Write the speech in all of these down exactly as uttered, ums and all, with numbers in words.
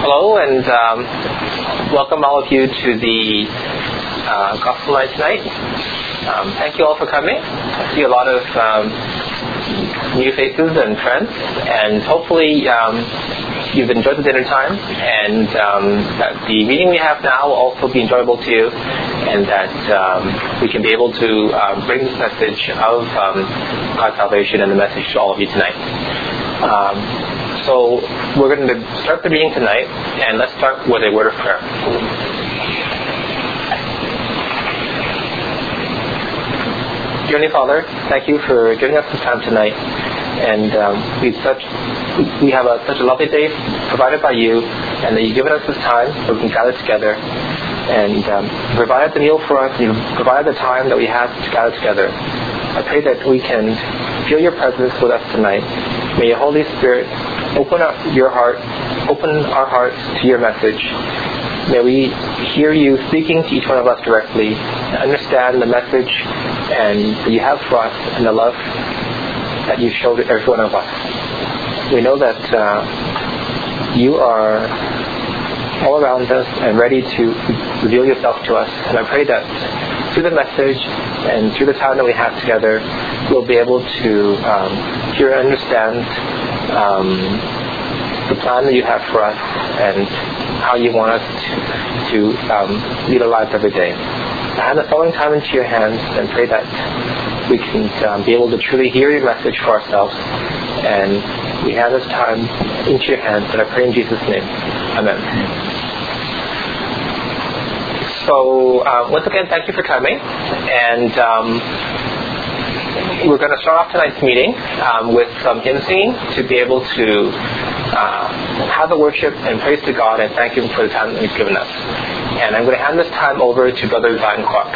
Hello, and um, welcome all of you to the uh, Gospel Night tonight. Um, thank you all for coming. I see a lot of um, new faces and friends, and hopefully um, you've enjoyed the dinner time, and um, that the meeting we have now will also be enjoyable to you, and that um, we can be able to uh, bring this message of um, God's salvation and the message to all of you tonight. Um, So we're going to start the reading tonight, and let's start with a word of prayer. Dear Heavenly Father, thank you for giving us this time tonight, and um, we such we have a, such a lovely day provided by you, and that you've given us this time so we can gather together, and um, provided the meal for us, and you provided the time that we have to gather together. I pray that we can feel your presence with us tonight. May your Holy Spirit open up your heart, open our hearts to your message. May we hear you speaking to each one of us directly, understand the message and that you have for us, and the love that you showed every one of us. We know that uh, you are all around us and ready to reveal yourself to us. And I pray that through the message and through the time that we have together, we'll be able to um, hear and understand um, the plan that you have for us and how you want us to, to um, lead our lives every day. I hand the following time into your hands and pray that we can um, be able to truly hear your message for ourselves. And we hand this time into your hands, and I pray in Jesus' name. Amen. So uh, once again, thank you for coming, and um, we're going to start off tonight's meeting um, with some hymn singing to be able to uh, have the worship and praise to God and thank Him for the time that He's given us. And I'm going to hand this time over to Brother Zion Clark.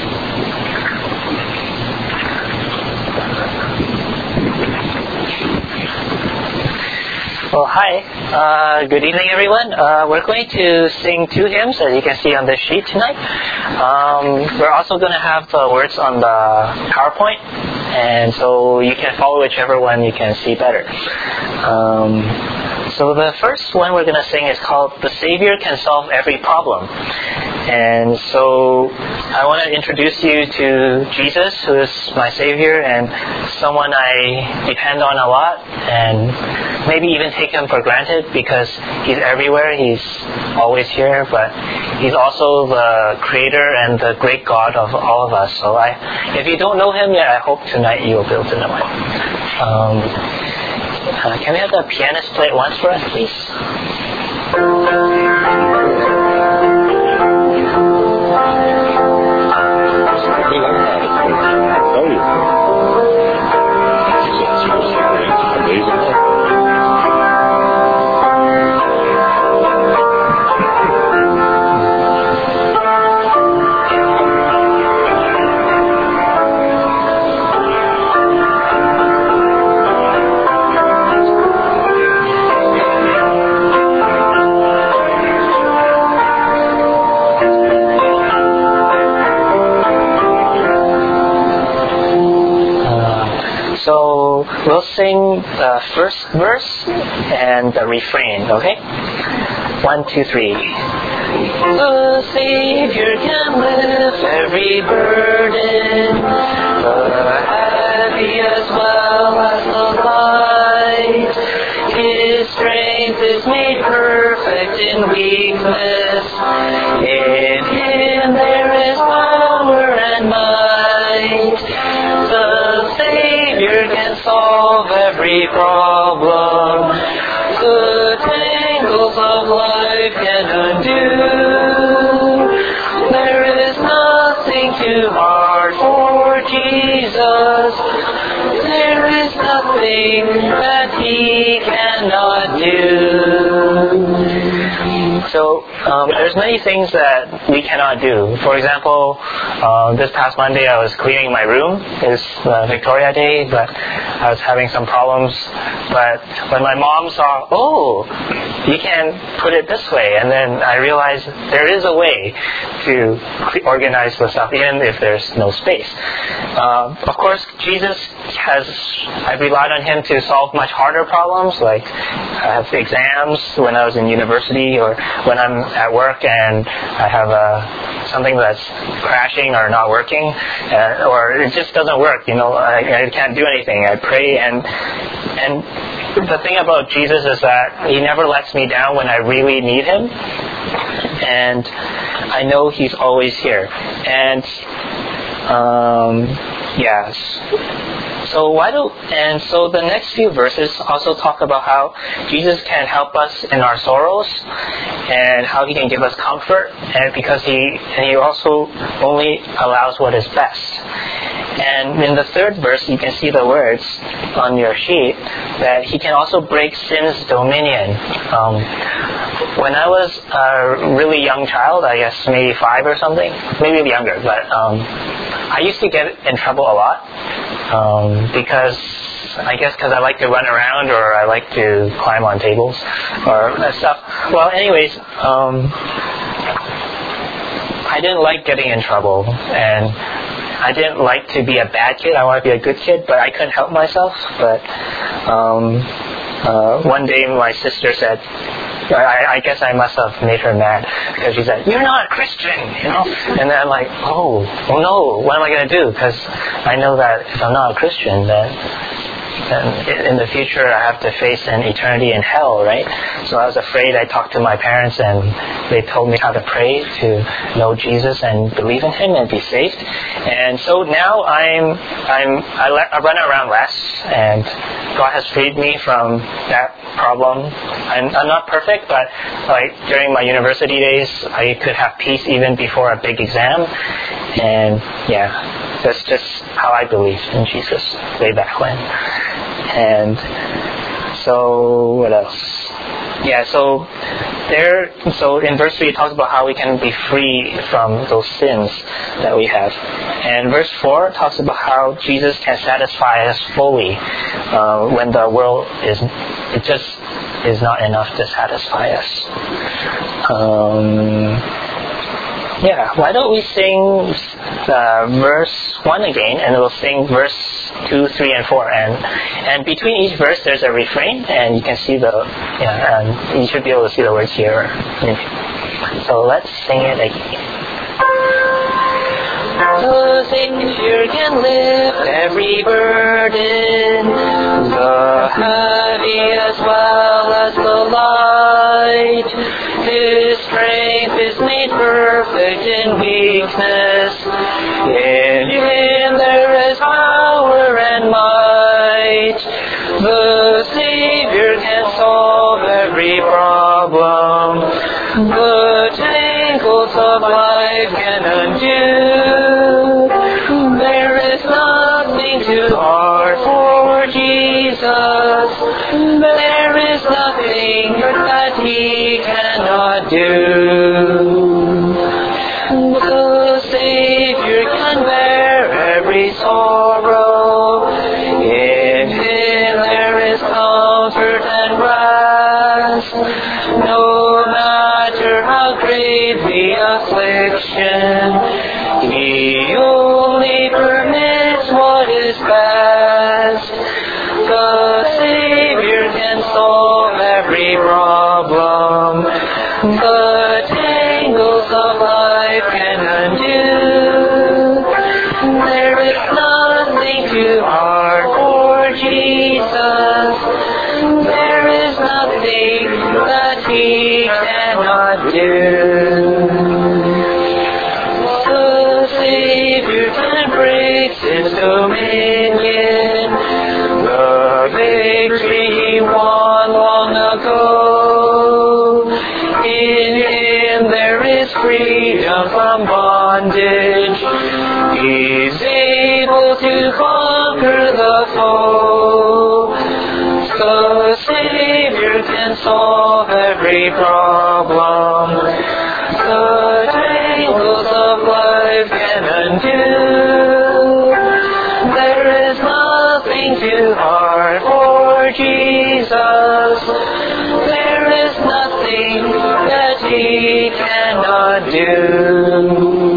Well, hi. Uh, good evening, everyone. Uh, we're going to sing two hymns, as you can see on the sheet tonight. Um, we're also going to have the words on the PowerPoint, and so you can follow whichever one you can see better. Um, so the first one we're going to sing is called "The Savior Can Solve Every Problem." And so I want to introduce you to Jesus, who is my Savior and someone I depend on a lot, and maybe even take Him for granted because He's everywhere, He's always here, but He's also the Creator and the great God of all of us. So I, if you don't know Him yet, I hope tonight you will be able to know Him. Um, uh, can we have the pianist play it once for us, please? So we'll sing the first verse and the refrain, okay? One, two, three. The Savior can lift every burden, the heavy as well as the light. His strength is made perfect in weakness. In Him there is power and might. The Savior can solve every problem. The tangles of life can undo. There is nothing too hard for Jesus. There is nothing that He cannot do. So um, there's many things that we cannot do. For example, uh, this past Monday I was cleaning my room. It's uh, Victoria Day, but I was having some problems. But when my mom saw, oh, you can put it this way, and then I realized there is a way to organize the stuff, even if there's no space. Uh, of course, Jesus has, I've relied on Him to solve much harder problems, like I have exams when I was in university, or when I'm at work and I have a, something that's crashing or not working, uh, or it just doesn't work, you know, I, I can't do anything. I pray, and and the thing about Jesus is that He never lets me down when I really need Him, and I know He's always here. And um, yes. So why do and so the next few verses also talk about how Jesus can help us in our sorrows, and how He can give us comfort, and because He and He also only allows what is best. And in the third verse, you can see the words on your sheet that He can also break sin's dominion. Um, when I was a really young child, I guess maybe five or something, maybe younger, but um, I used to get in trouble a lot um, because I guess because I like to run around, or I like to climb on tables or that stuff. Well, anyways, um, I didn't like getting in trouble, and I didn't like to be a bad kid. I wanted to be a good kid, but I couldn't help myself. But um, uh, one day my sister said, I, I guess I must have made her mad, because she said, "You're not a Christian," you know. And then I'm like, oh, oh no, what am I going to do? Because I know that if I'm not a Christian, then then in the future I have to face an eternity in hell, right? So I was afraid. I talked to my parents, and they told me how to pray to know Jesus and believe in Him and be saved. And so now I'm I'm I, le- I run around less, and God has freed me from that problem. I'm, I'm not perfect, but like during my university days, I could have peace even before a big exam. And yeah, that's just how I believed in Jesus way back when. And so what else? Yeah, so there. So in verse three, it talks about how we can be free from those sins that we have. And verse four talks about how Jesus can satisfy us fully uh, when the world is, it just is not enough to satisfy us. Um, yeah, why don't we sing uh, verse one again, and we'll sing verse two, three, and four. And and between each verse, there's a refrain, and you can see the, yeah, and you should be able to see the words here. So let's sing it again. The Savior can lift every burden, the heavy as well as the light. His strength is made perfect in weakness. In Him there is power and might. The Savior can solve every problem. The tangles of life can undo. There is nothing too hard for Jesus. There is nothing that He cannot do. The Savior can bear every sorrow. In Him there is comfort and rest. No matter how great the affliction, He only permits what is best. The Savior can solve every problem. The tangles of life can undo. There is nothing too hard for Jesus. There is nothing that He cannot do. The Savior can break sin's dominion. The victory He won long ago. In Him there is freedom from bondage. He's able to conquer the foe. The Savior can can solve every problem. The tangles of life can undo. There is nothing too hard for Jesus. There is nothing that He cannot do.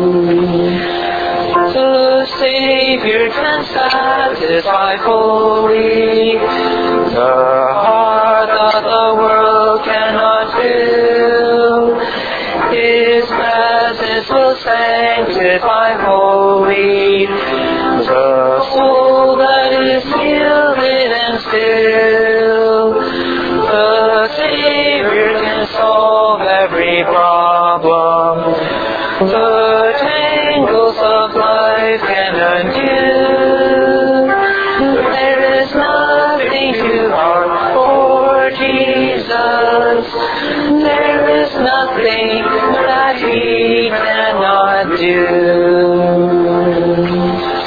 The Savior can satisfy fully the heart that the world cannot fill. His presence will sanctify holy the soul that is yielded and still. The Savior can solve every problem. The tangles of life can undo. There is nothing too hard for Jesus. There is nothing that He cannot do.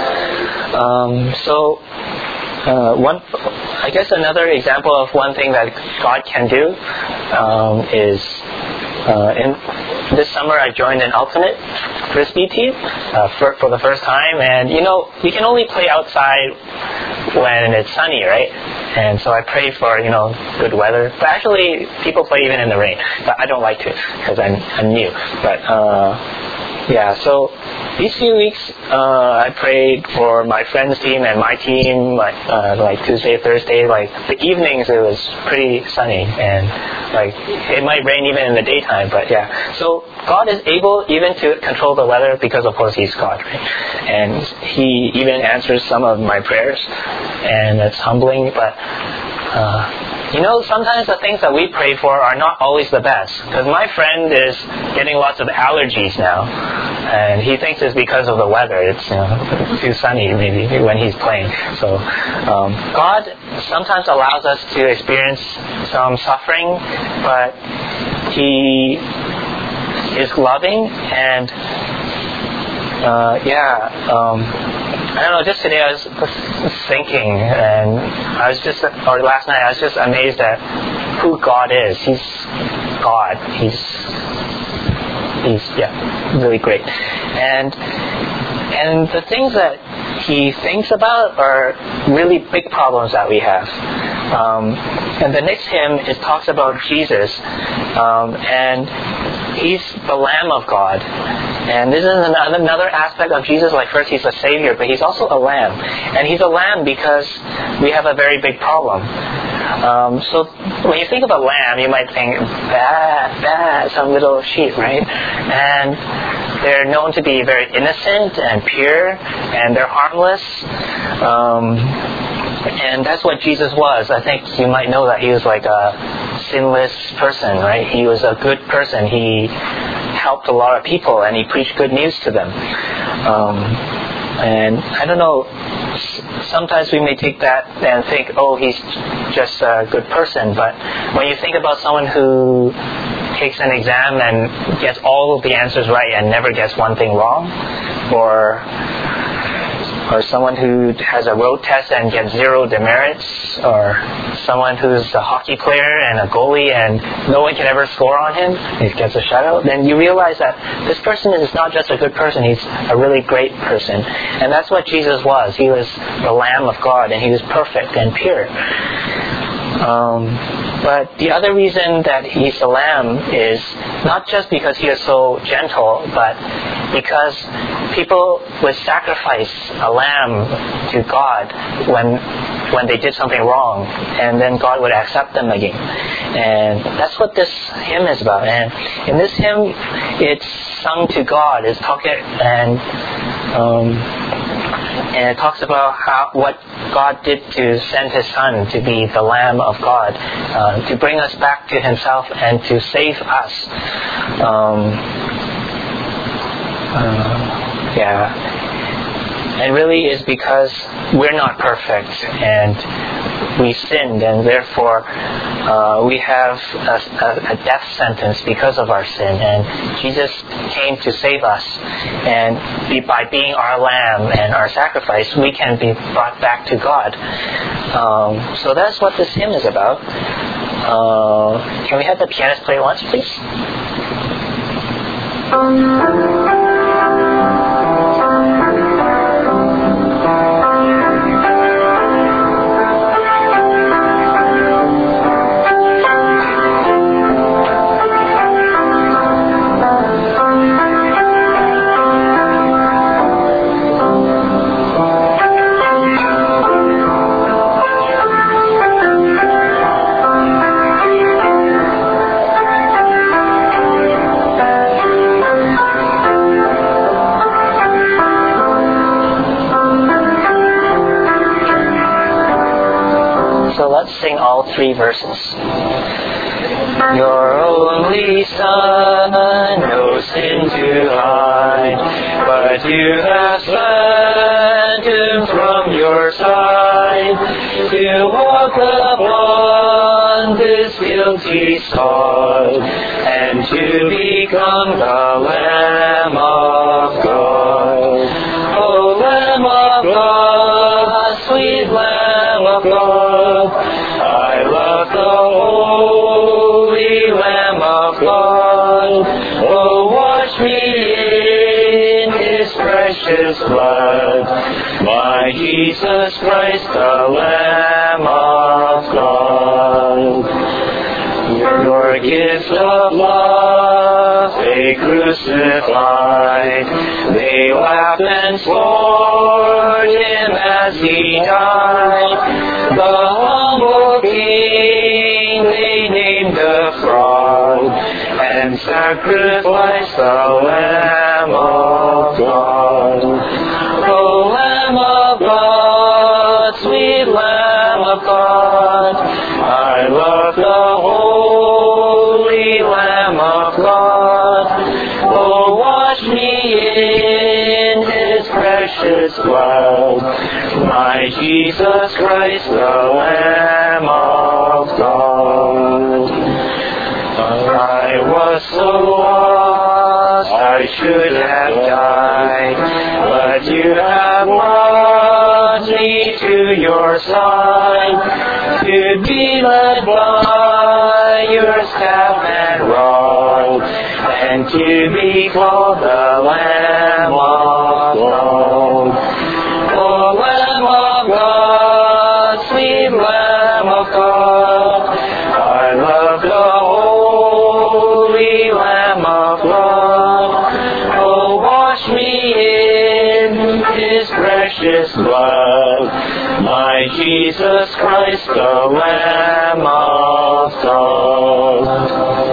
Um, so, uh, one, I guess another example of one thing that God can do um, is uh, in this summer I joined an alternate frisbee team uh, for, for the first time, and you know you can only play outside when it's sunny, right? And so I pray for you know good weather. But actually, people play even in the rain. But I don't like to because I'm, I'm new. But uh, yeah, so these few weeks uh, I prayed for my friend's team and my team. Like uh, like Tuesday, Thursday, like the evenings it was pretty sunny, and like it might rain even in the daytime. But yeah, so God is able even to control the weather because of course He's God, right? And He even answers some of my prayers, and that's humbling. But uh, you know, sometimes the things that we pray for are not always the best. Because my friend is getting lots of allergies now, and he thinks it's because of the weather. It's you know too sunny maybe when he's playing. So um, God sometimes allows us to experience some suffering, but He is loving and uh, yeah. Um, I don't know, just today I was thinking, and I was just, or last night, I was just amazed at who God is. He's God. He's, he's, yeah, really great. And, and the things that He thinks about are really big problems that we have. Um, and the next hymn, it talks about Jesus, um, and He's the Lamb of God. And this is another aspect of Jesus. Like first He's a Savior, but He's also a Lamb. And He's a Lamb because we have a very big problem. Um, so when you think of a lamb, you might think, bah, bah, some little sheep, right? And they're known to be very innocent and pure, and they're harmless. Um, and that's what Jesus was. I think you might know that He was like a sinless person, right? He was a good person. He helped a lot of people, and He preached good news to them. Um, and I don't know, sometimes we may take that and think, oh, he's just a good person. But when you think about someone who takes an exam and gets all of the answers right and never gets one thing wrong, or or someone who has a road test and gets zero demerits, or someone who's a hockey player and a goalie and no one can ever score on him, he gets a shutout, then you realize that this person is not just a good person, he's a really great person. And that's what Jesus was. He was the Lamb of God, and He was perfect and pure. Um, but the other reason that He's the Lamb is not just because He is so gentle, but because people would sacrifice a lamb to God when when they did something wrong, and then God would accept them again. And that's what this hymn is about. And in this hymn, it's sung to God. It's talking and um, and it talks about how what God did to send His Son to be the Lamb of God, uh, to bring us back to Himself and to save us. Um, uh, yeah. And really is because we're not perfect and we sinned, and therefore uh, we have a, a, a death sentence because of our sin. And Jesus came to save us, and be, by being our lamb and our sacrifice, we can be brought back to God. Um, so that's what this hymn is about. Uh, can we have the pianist play once, please? Sing all three verses. Your only Son, no sin to hide, but you have sent him from your side to walk upon this guilty sod and to become the Lamb of God. Oh, Lamb of God, sweet Lamb of God, I love the holy Lamb of God. Oh, wash me in His precious blood, my Jesus Christ, the Lamb of God. Your gift of love they crucified, they laughed and scorned Him as He died. The humble King they named a fraud, and sacrificed the Lamb of God. O Lamb of God, sweet Lamb of God, I love the holy Lamb of God. Oh, wash me in His precious blood, my Jesus Christ, the Lamb of God. I was so lost, I should have died, but you have brought me to your side, to be led by your staff and rod, and to be called the Lamb of God. Oh, Lamb of God, sweet Lamb of God, I love the holy Lamb of God. Oh, wash me in His precious blood, my Jesus Christ, the Lamb of God.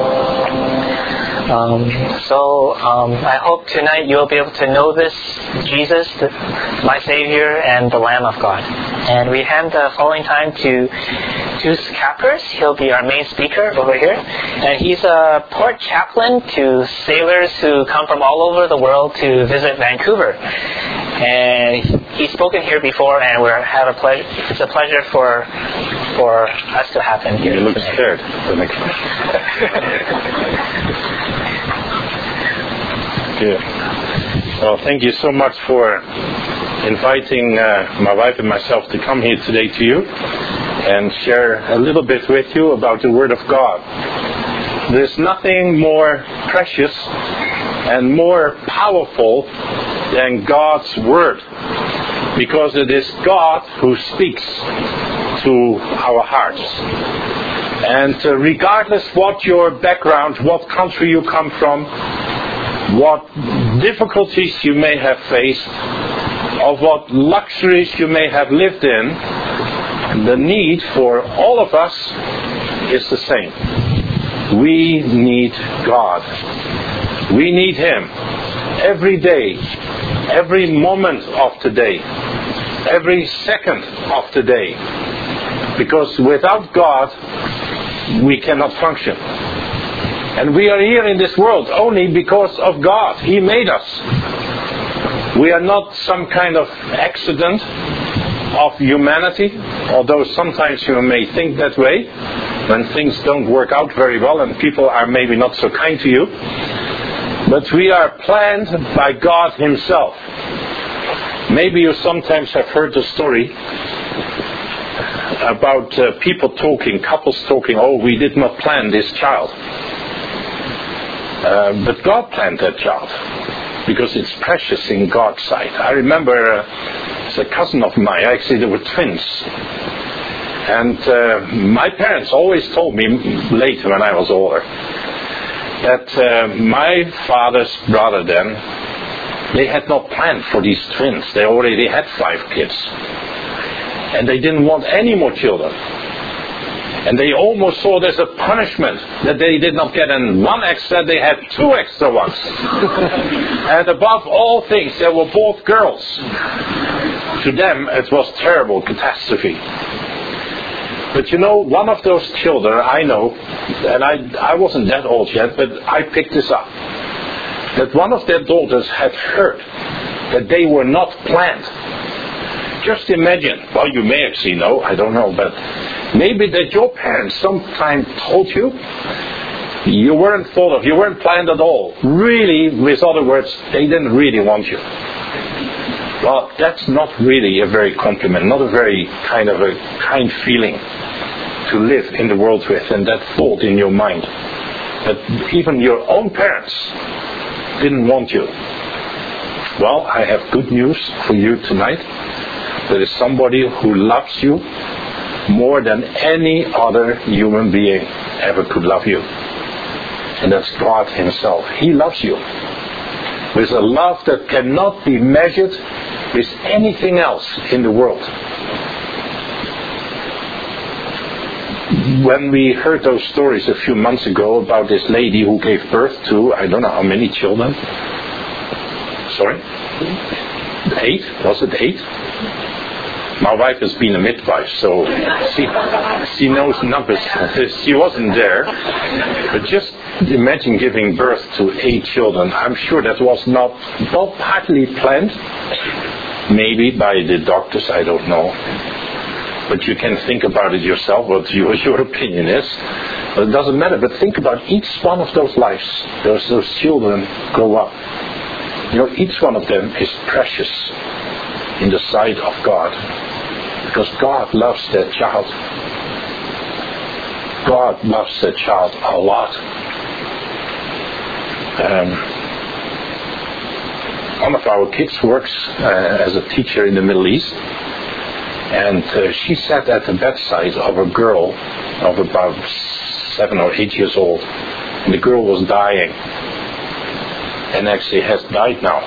Um, so um, I hope tonight you'll be able to know this Jesus, the, my Savior, and the Lamb of God. And we hand the following time to Tus Capers. He'll be our main speaker over here. And he's a port chaplain to sailors who come from all over the world to visit Vancouver. And he's spoken here before, and we have a pleasure. It's a pleasure for for us to have him here. You look scared. Yeah. Well, thank you so much for inviting uh, my wife and myself to come here today to you and share a little bit with you about the Word of God. There's nothing more precious and more powerful than God's Word, because it is God who speaks to our hearts. And uh, regardless what your background, what country you come from, what difficulties you may have faced, of what luxuries you may have lived in, the need for all of us is the same. We need God. We need Him every day, every moment of the day, every second of the day. Because without God, we cannot function. And we are here in this world only because of God. He made us. We are not some kind of accident of humanity, although sometimes you may think that way when things don't work out very well and people are maybe not so kind to you. But we are planned by God Himself. Maybe you sometimes have heard the story about uh, people talking, couples talking, oh, we did not plan this child. Uh, but God planned that child, because it's precious in God's sight. I remember uh, it's a cousin of mine, actually they were twins. And uh, my parents always told me later when I was older that uh, my father's brother then, they had not planned for these twins. They already had five kids. And they didn't want any more children. And they almost saw it as a punishment that they did not get an one extra, they had two extra ones. And above all things, they were both girls. To them, it was terrible catastrophe. But you know, one of those children, I know, and I, I wasn't that old yet, but I picked this up, that one of their daughters had heard that they were not planned. Just imagine, well, you may actually know, I don't know, but maybe that your parents sometime told you you weren't thought of, you weren't planned at all. Really, with other words, they didn't really want you. Well, that's not really a very compliment, not a very kind of a kind feeling to live in the world with, and that thought in your mind that even your own parents didn't want you. Well, I have good news for you tonight. There is somebody who loves you more than any other human being ever could love you. And that's God Himself. He loves you with a love that cannot be measured with anything else in the world. When we heard those stories a few months ago about this lady who gave birth to, I don't know how many children. Sorry? Eight? Was it eight? My wife has been a midwife, so she, she knows numbers. She wasn't there. But just imagine giving birth to eight children. I'm sure that was not, not partly planned. Maybe by the doctors, I don't know. But you can think about it yourself, what your, your opinion is. But it doesn't matter. But think about each one of those lives. Those, those children grow up. You know, each one of them is precious in the sight of God. Because God loves that child. God loves that child a lot. Um, one of our kids works uh, as a teacher in the Middle East. And uh, she sat at the bedside of a girl of about seven or eight years old. And the girl was dying. And actually has died now.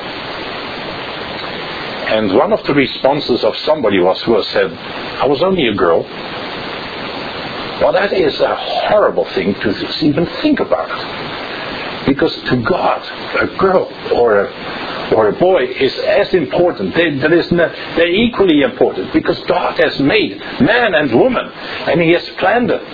And one of the responses of somebody was who said, I was only a girl. Well, that is a horrible thing to even think about. Because to God, a girl or a, or a boy is as important. They, there is no, they're equally important. Because God has made man and woman. And He has planned it.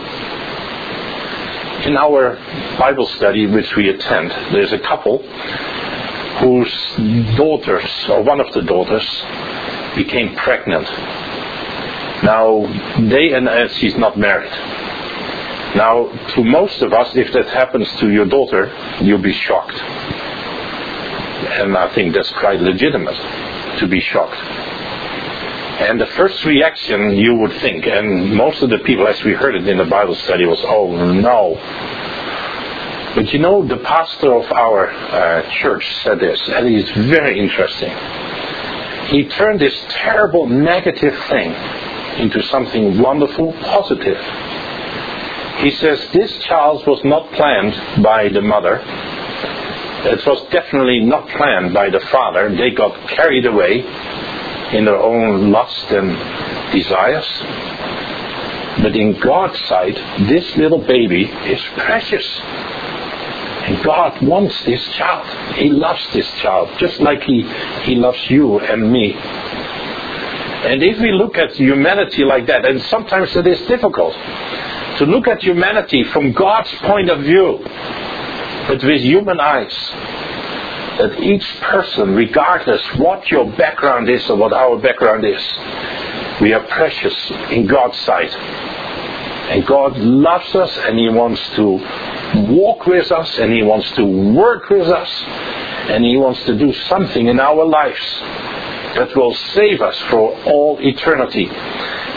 In our Bible study which we attend, there's a couple whose daughters, or one of the daughters, became pregnant. Now, they, and uh, she's not married. Now, to most of us, if that happens to your daughter, you'll be shocked. And I think that's quite legitimate, to be shocked. And the first reaction you would think, and most of the people, as we heard it in the Bible study, was, oh no. But you know, the pastor of our uh, church said this, and it's very interesting. He turned this terrible negative thing into something wonderful, positive. He says this child was not planned by the mother. It was definitely not planned by the father. They got carried away in their own lust and desires. But in God's sight, this little baby is precious. And God wants this child. He loves this child, just like He, he loves you and me. And if we look at humanity like that, and sometimes it is difficult to look at humanity from God's point of view, but with human eyes, that each person, regardless what your background is or what our background is, we are precious in God's sight. And God loves us, and He wants to walk with us, and He wants to work with us, and He wants to do something in our lives that will save us for all eternity.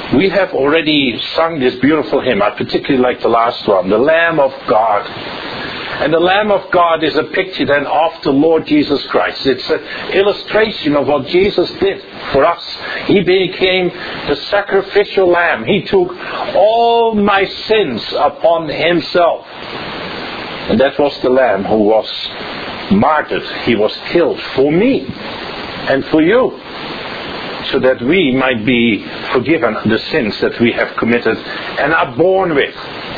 we have already sung this beautiful hymn. I particularly like the last one, the Lamb of God. And the Lamb of God is a picture then of the Lord Jesus Christ. It's an illustration of what Jesus did for us. He became the sacrificial lamb. He took all my sins upon himself. And that was the lamb who was martyred. He was killed for me and for you, so that we might be forgiven the sins that we have committed and are born with.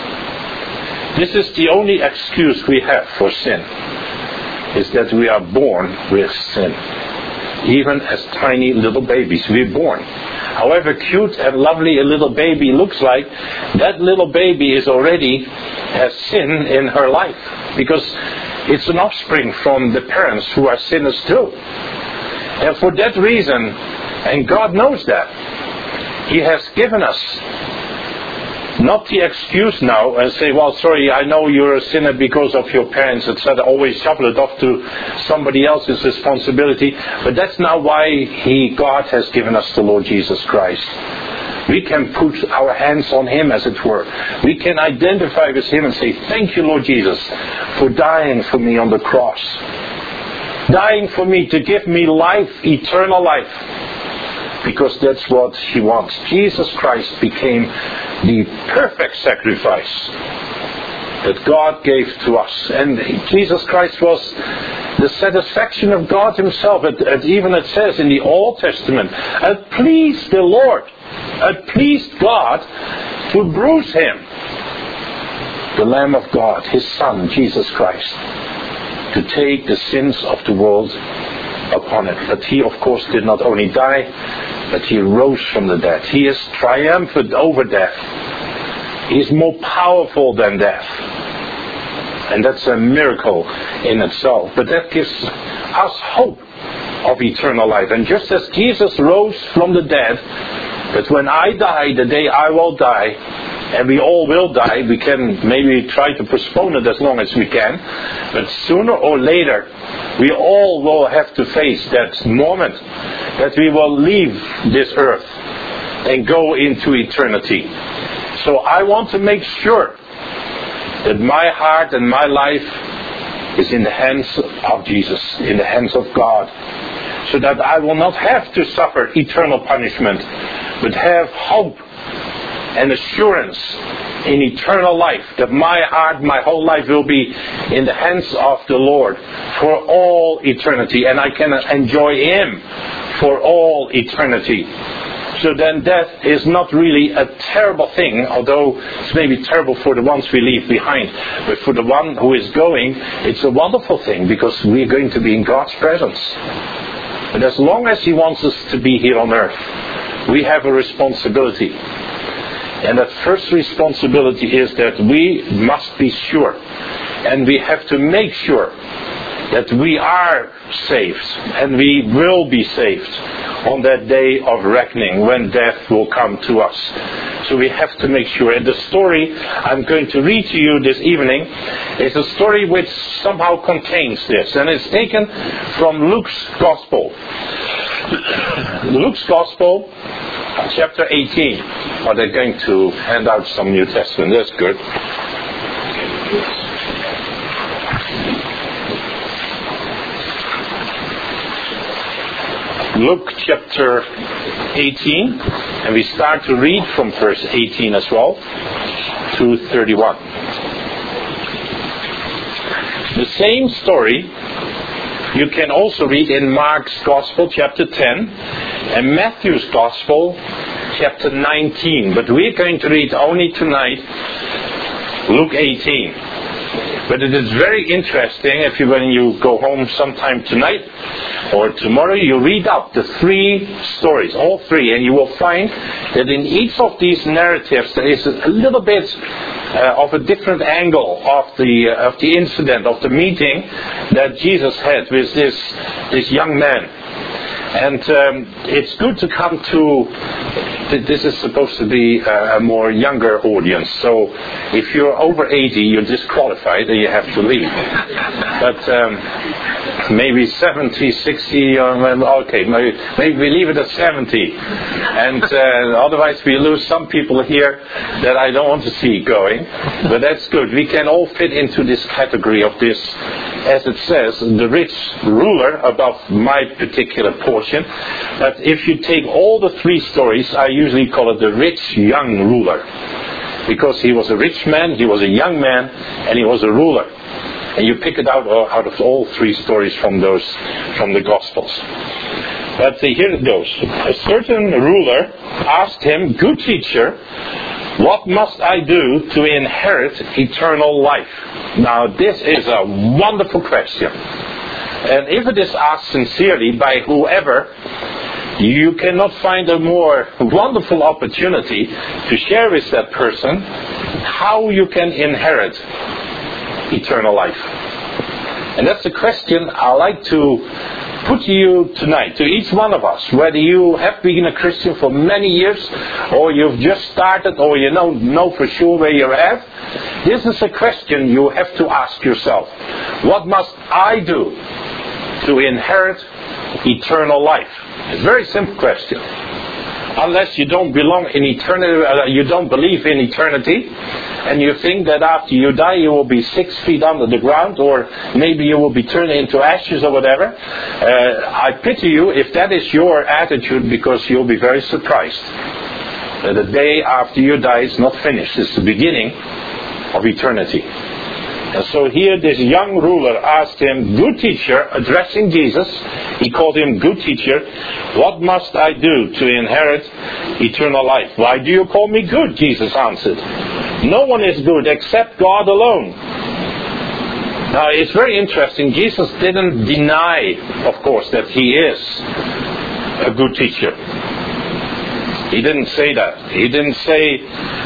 This is the only excuse we have for sin, is that we are born with sin. Even as tiny little babies, we're born. However cute and lovely a little baby looks like, that little baby is already has sin in her life, because it's an offspring from the parents who are sinners too. And for that reason, and God knows that, He has given us not the excuse now and say, well, sorry, I know you're a sinner because of your parents, et cetera. Always shuffle it off to somebody else's responsibility. But that's not why He, God, has given us the Lord Jesus Christ. We can put our hands on Him, as it were. We can identify with Him and say, thank you, Lord Jesus, for dying for me on the cross. Dying for me to give me life, eternal life. Because that's what He wants. Jesus Christ became the perfect sacrifice that God gave to us. And Jesus Christ was the satisfaction of God Himself. It, it, even it says in the Old Testament, it pleased the Lord, it pleased God to bruise Him. The Lamb of God, His Son, Jesus Christ, to take the sins of the world upon it. But He, of course, did not only die, but He rose from the dead. He is triumphant over death. He is more powerful than death. And that's a miracle in itself. But that gives us hope of eternal life. And just as Jesus rose from the dead, that when I die, the day I will die, and we all will die, we can maybe try to postpone it as long as we can, but sooner or later we all will have to face that moment that we will leave this earth and go into eternity. So I want to make sure that my heart and my life is in the hands of Jesus, in the hands of God, so that I will not have to suffer eternal punishment, but have hope and assurance in eternal life, that my heart, my whole life will be in the hands of the Lord for all eternity, and I can enjoy Him for all eternity. So then death is not really a terrible thing, although it's maybe terrible for the ones we leave behind. But for the one who is going, it's a wonderful thing, because we're going to be in God's presence. But as long as He wants us to be here on earth, we have a responsibility. And that first responsibility is that we must be sure, and we have to make sure that we are saved, and we will be saved on that day of reckoning when death will come to us. So we have to make sure. And the story I'm going to read to you this evening is a story which somehow contains this, and it's taken from Luke's Gospel. Luke's Gospel, chapter eighteen. Are they going to hand out some New Testament? That's good. Luke chapter eighteen, and we start to read from verse eighteen as well to thirty-one. The same story you can also read in Mark's Gospel chapter ten and Matthew's Gospel chapter nineteen, but we're going to read only tonight Luke eighteen. But it is very interesting if you, when you go home sometime tonight or tomorrow, you read up the three stories, all three, and you will find that in each of these narratives there is a little bit uh, of a different angle of the uh, of the incident, of the meeting that Jesus had with this this young man. And um, it's good to come to, this is supposed to be a more younger audience, so if you're over eighty, you're disqualified and you have to leave. But um, maybe seventy, sixty, or okay, maybe, maybe we leave it at seventy. And uh, otherwise we lose some people here that I don't want to see going. But that's good. We can all fit into this category of this, as it says, the rich ruler above my particular portion. But if you take all the three stories, I usually call it the rich young ruler. Because he was a rich man, he was a young man, and he was a ruler. And you pick it out out of all three stories from those, from the Gospels. But uh, here it goes. A certain ruler asked him, "Good teacher, what must I do to inherit eternal life?" Now this is a wonderful question. And if it is asked sincerely by whoever, you cannot find a more wonderful opportunity to share with that person how you can inherit eternal life. And that's the question I like to put to you tonight, to each one of us, whether you have been a Christian for many years, or you've just started, or you know, know for sure where you're at. This is a question you have to ask yourself. What must I do to inherit eternal life? It's a very simple question. Unless you don't belong in eternity, uh, you don't believe in eternity, and you think that after you die you will be six feet under the ground, or maybe you will be turned into ashes or whatever. Uh, I pity you if that is your attitude, because you'll be very surprised that the day after you die is not finished. It's the beginning of eternity. And so here this young ruler asked him, "Good teacher," addressing Jesus, he called him good teacher, "what must I do to inherit eternal life?" "Why do you call me good?" Jesus answered. "No one is good except God alone." Now it's very interesting. Jesus didn't deny, of course, that he is a good teacher. He didn't say that. He didn't say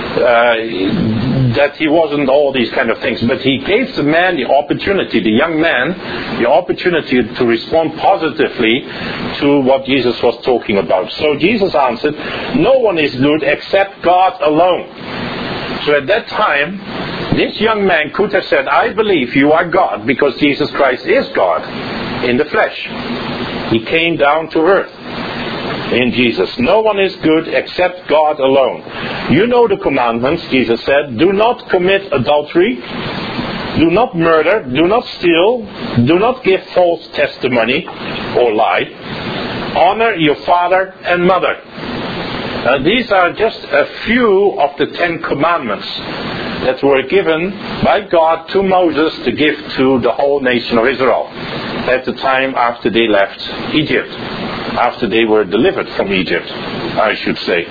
uh, that he wasn't all these kind of things. But he gave the man the opportunity, the young man, the opportunity to respond positively to what Jesus was talking about. So Jesus answered, "No one is good except God alone." So at that time, this young man could have said, "I believe you are God," because Jesus Christ is God in the flesh. He came down to earth. In Jesus. No one is good except God alone. You know the commandments, Jesus said. Do not commit adultery. Do not murder. Do not steal. Do not give false testimony or lie. Honor your father and mother. Now, these are just a few of the Ten Commandments that were given by God to Moses to give to the whole nation of Israel at the time after they left Egypt. After they were delivered from Egypt, I should say.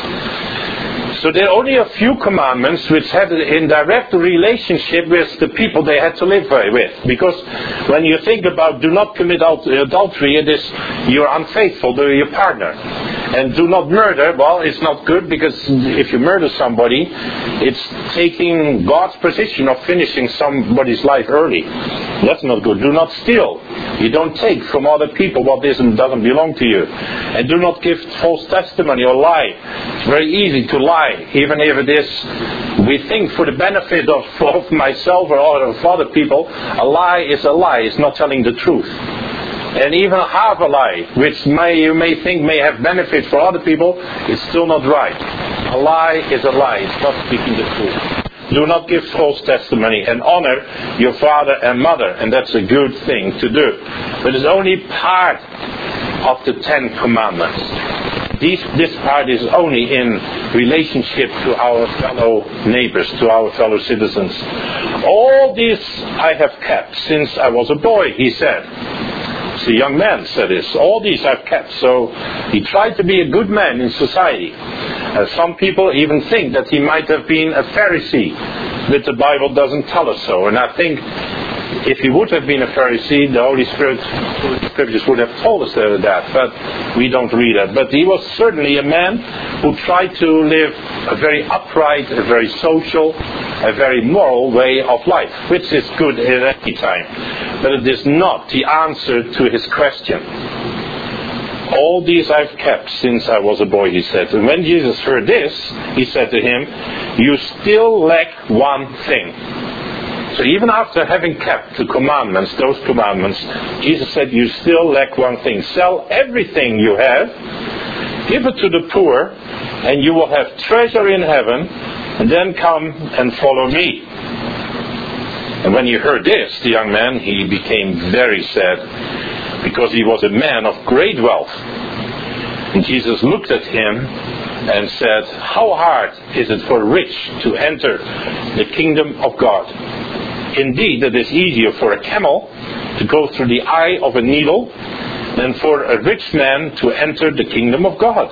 So there are only a few commandments which had an indirect relationship with the people they had to live with. Because when you think about do not commit adultery, it is you're unfaithful to your partner. And do not murder, well, it's not good, because if you murder somebody, it's taking God's position of finishing somebody's life early. That's not good. Do not steal. You don't take from other people what doesn't belong to you. And do not give false testimony or lie. It's very easy to lie, even if it is, we think, for the benefit of, of myself or of other people. A lie is a lie. It's not telling the truth. And even half a lie, which may, you may think may have benefit for other people, is still not right. A lie is a lie. It's not speaking the truth. Do not give false testimony, and honor your father and mother. And that's a good thing to do. But it's only part of the Ten Commandments. These, this part is only in relationship to our fellow neighbors, to our fellow citizens. All this I have kept since I was a boy, he said. The young man said this. All these I've kept. So he tried to be a good man in society. Uh, some people even think that he might have been a Pharisee, but the Bible doesn't tell us so. And I think if he would have been a Pharisee, the Holy Spirit, the Scriptures would have told us that, but we don't read that. But he was certainly a man who tried to live a very upright, a very social, a very moral way of life, which is good at any time. But it is not the answer to his question. All these I've kept since I was a boy, he said. And when Jesus heard this, he said to him, you still lack one thing. So even after having kept the commandments, those commandments, Jesus said, you still lack one thing. Sell everything you have, give it to the poor, and you will have treasure in heaven, and then come and follow me. And when he heard this, the young man, he became very sad, because he was a man of great wealth. And Jesus looked at him and said, how hard is it for a rich to enter the kingdom of God? Indeed, it is easier for a camel to go through the eye of a needle than for a rich man to enter the kingdom of God.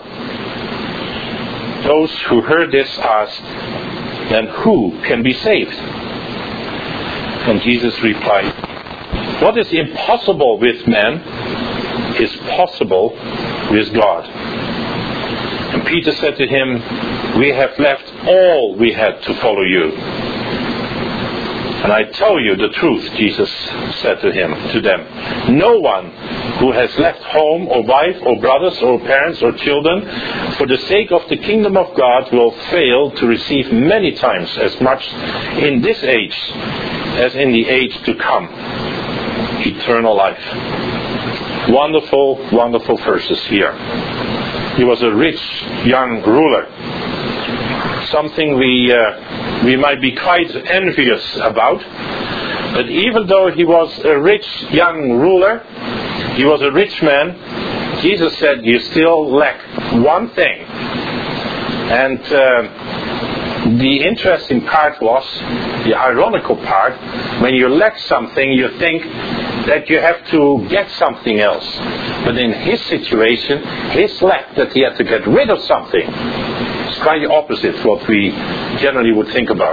Those who heard this asked, then who can be saved? And Jesus replied, what is impossible with man is possible with God. And Peter said to him, we have left all we had to follow you. And I tell you the truth, Jesus said to him, to them, no one who has left home or wife or brothers or parents or children for the sake of the kingdom of God will fail to receive many times as much in this age as in the age to come, eternal life. Wonderful, wonderful verses here. He was a rich young ruler. Something we uh, we might be quite envious about. But even though he was a rich young ruler, he was a rich man, Jesus said, you still lack one thing. And uh, the interesting part was, the ironical part, when you lack something, you think that you have to get something else. But in his situation, his lack that he had to get rid of something, it's quite the opposite of what we generally would think about.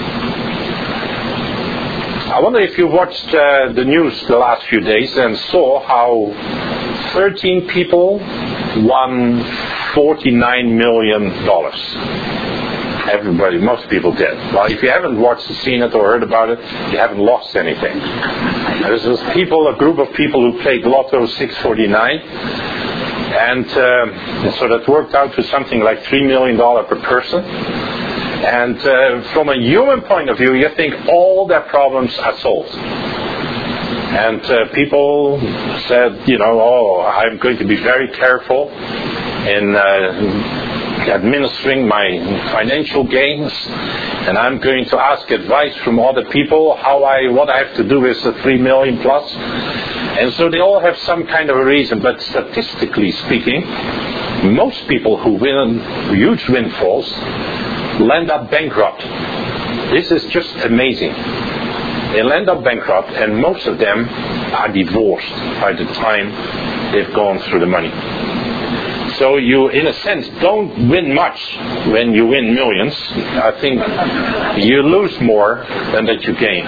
I wonder if you watched uh, the news the last few days and saw how thirteen people won forty-nine million dollars. Everybody, most people did. Well, if you haven't watched, seen it, or heard about it, you haven't lost anything. There's this people, a group of people who played Lotto six forty-nine, and uh, so that worked out to something like three million dollars per person. And uh, from a human point of view, you think all their problems are solved. And uh, people said, you know, oh, I'm going to be very careful in uh, administering my financial gains, and I'm going to ask advice from other people how I what I have to do with the three million plus. And so they all have some kind of a reason, but statistically speaking, most people who win huge windfalls land up bankrupt. This is just amazing. They land up bankrupt, and most of them are divorced by the time they've gone through the money. So you, in a sense, don't win much when you win millions. I think you lose more than that you gain.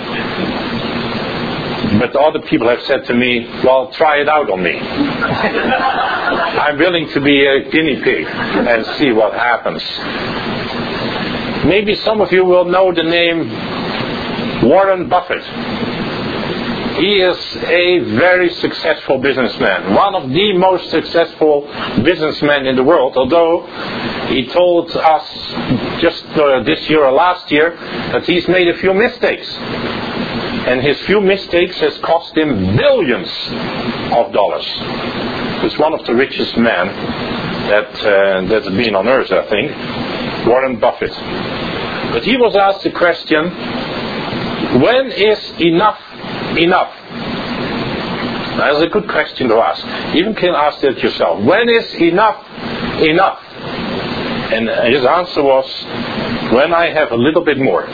But other people have said to me, well, try it out on me. I'm willing to be a guinea pig and see what happens. Maybe some of you will know the name Warren Buffett. He is a very successful businessman, one of the most successful businessmen in the world, although he told us just uh, this year or last year that he's made a few mistakes. And his few mistakes has cost him billions of dollars. He's one of the richest men that, uh, that's been on earth, I think, Warren Buffett. But he was asked the question, when is enough enough? That's a good question to ask. You even can ask that yourself. When is enough enough? And his answer was, when I have a little bit more.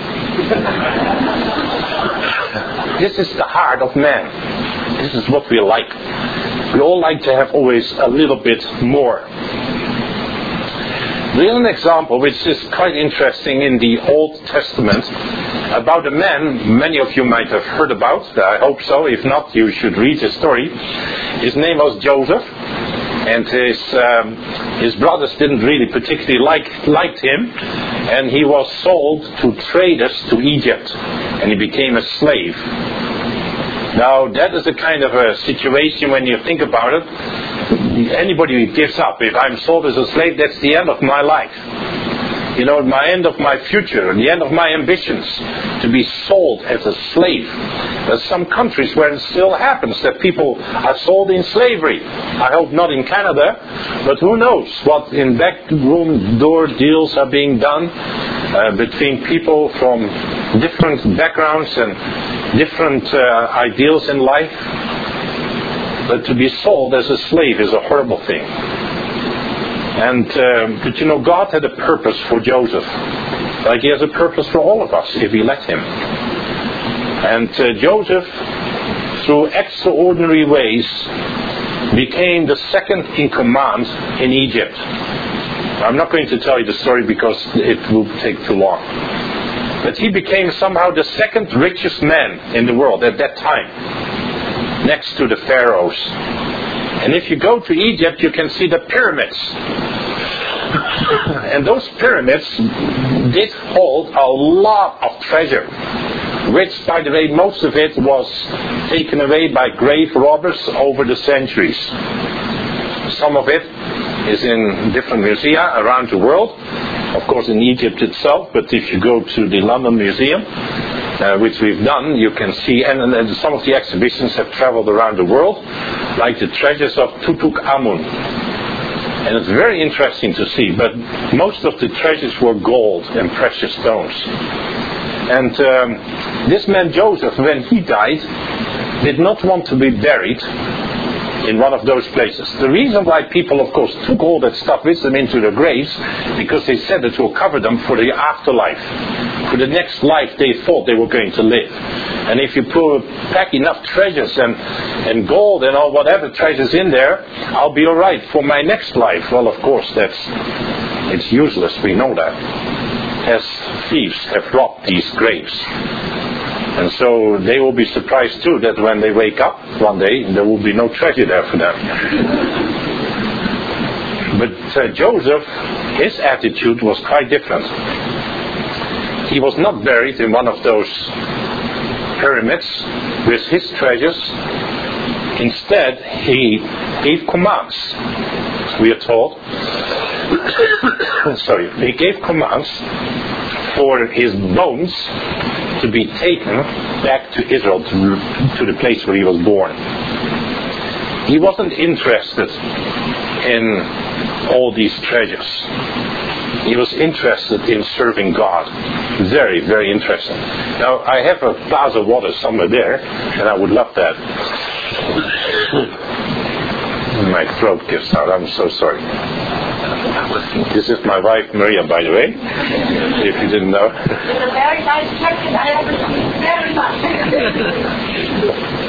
This is the heart of man. This is what we like. We all like to have always a little bit more. There's an example which is quite interesting in the Old Testament about a man many of you might have heard about. I hope so. If not, you should read his story. His name was Joseph, and his um, his brothers didn't really particularly like liked him, and he was sold to traders to Egypt, and he became a slave. Now that is a kind of a situation when you think about it. Anybody who gives up, if I'm sold as a slave, that's the end of my life. you know, my end of my future, the end of my ambitions, to be sold as a slave. There's some countries where it still happens that people are sold in slavery. I hope not in Canada, but who knows what in backroom door deals are being done uh, between people from different backgrounds and different uh, ideals in life. But to be sold as a slave is a horrible thing. And uh, but you know, God had a purpose for Joseph, like He has a purpose for all of us if we let Him. And uh, Joseph, through extraordinary ways, became the second in command in Egypt. I'm not going to tell you the story because it will take too long. But he became somehow the second richest man in the world at that time, next to the pharaohs. And if you go to Egypt, you can see the pyramids. And those pyramids did hold a lot of treasure, which, by the way, most of it was taken away by grave robbers over the centuries. Some of it is in different museums around the world, of course in Egypt itself, but if you go to the London Museum, uh, which we've done, you can see, and, and some of the exhibitions have traveled around the world, like the treasures of Tutankhamun. And it's very interesting to see, but most of the treasures were gold and precious stones. And um, this man Joseph, when he died, did not want to be buried in one of those places. The reason why people, of course, took all that stuff with them into the graves, because they said it will cover them for the afterlife, for the next life they thought they were going to live. And if you put, pack enough treasures and, and gold and all whatever treasures in there, I'll be all right for my next life. Well, of course, that's it's useless. We know that. As thieves have robbed these graves. And so they will be surprised too that when they wake up one day, there will be no treasure there for them. But uh, Joseph, his attitude was quite different. He was not buried in one of those pyramids with his treasures. Instead, he gave commands, we are told. Sorry, he gave commands for his bones to be taken back to Israel, to, to the place where he was born. He wasn't interested in all these treasures. He was interested in serving God. Very, very interesting. Now, I have a glass of water somewhere there, and I would love that. My throat gives out. I'm so sorry. This is my wife, Maria, by the way, if you didn't know. It's a very nice question. I have received very much.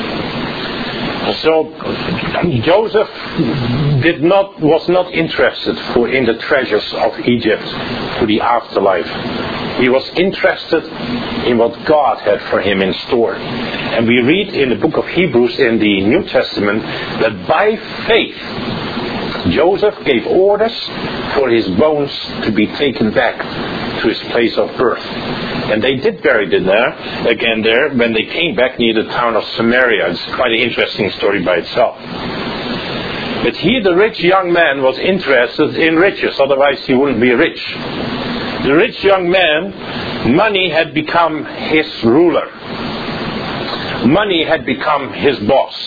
So Joseph did not was not interested for in the treasures of Egypt for the afterlife. He was interested in what God had for him in store. And we read in the book of Hebrews in the New Testament that by faith Joseph gave orders for his bones to be taken back to his place of birth. And they did bury them there, again there, when they came back near the town of Samaria. It's quite an interesting story by itself. But he, the rich young man, was interested in riches, otherwise he wouldn't be rich. The rich young man, money had become his ruler. Money had become his boss.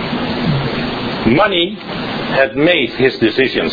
Money had made his decisions.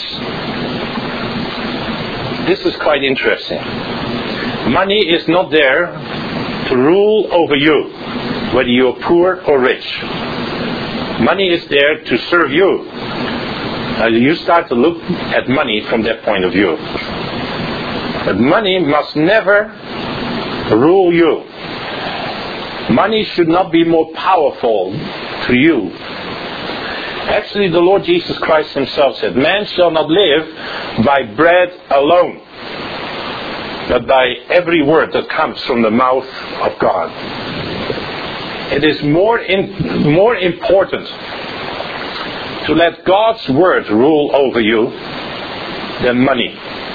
This is quite interesting. Money is not there to rule over you, whether you're poor or rich. Money is there to serve you. Now you start to look at money from that point of view. But money must never rule you. Money should not be more powerful to you. Actually, the Lord Jesus Christ himself said, man shall not live by bread alone, but by every word that comes from the mouth of God. It is more in, more important to let God's word rule over you than money.